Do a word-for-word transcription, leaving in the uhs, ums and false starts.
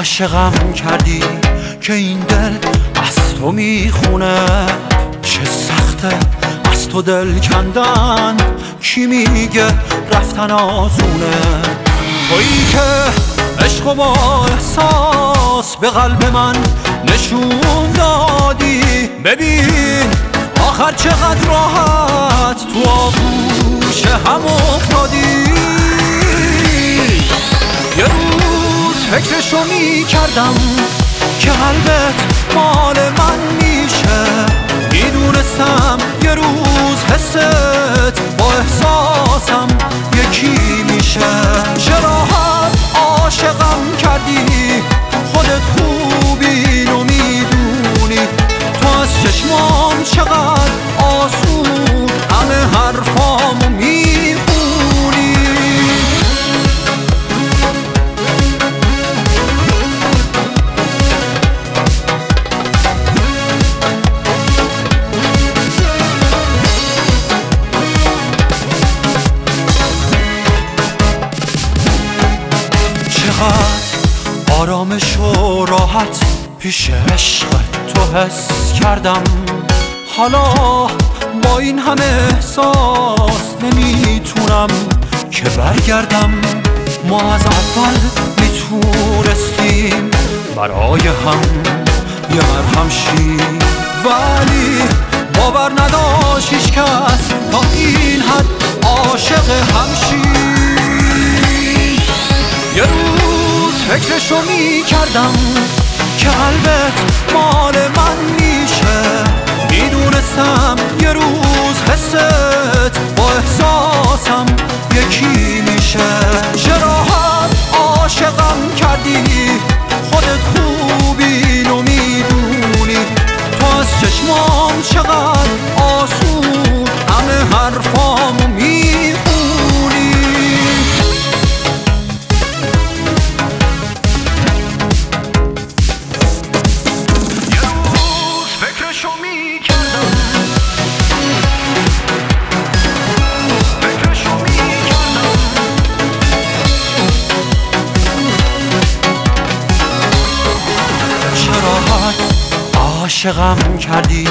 عاشقم کردی که این دل از تو میخونه، چه سخته از تو دل کندن، کی میگه رفتن آسونه. تویی که عشق و با احساس به قلب من نشون دادی، ببین آخر چقدر راحت تو آغوش هم افتادی. یه روز فکرشو میکردم که قلبت مال من میشه، میدونستم یه روز حست با احساسم یکی میشه. چه راحت عاشقم کردی، خودت خوب اینو میدونی، تو از چشمام چقدر آسون همه حرفامو میخونی. آرامش و راحت پیش عشق تو حس کردم، حالا با این همه احساس نمیتونم که برگردم. ما از اول میتونستیم برای هم یه مرهم شیم، ولی باور نداشت هیچ کس تا این حد عاشق هم شیم. یه روز فکرشو میکردم که قلبت مال من میشه، میدونستم یه روز حست با احساسم یکی میشه. چه راحت عاشقم کردی، خودت خوب اینو میدونی، تو از چشمام چقدر آسون همه حرفامو میخونی. عاشقم کردی